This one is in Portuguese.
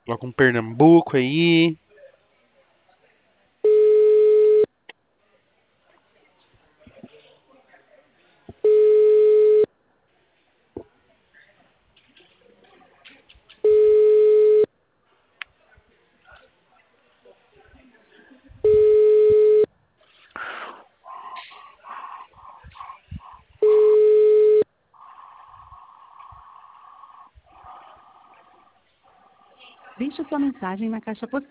Coloca um Pernambuco aí. Deixe sua mensagem na caixa postal.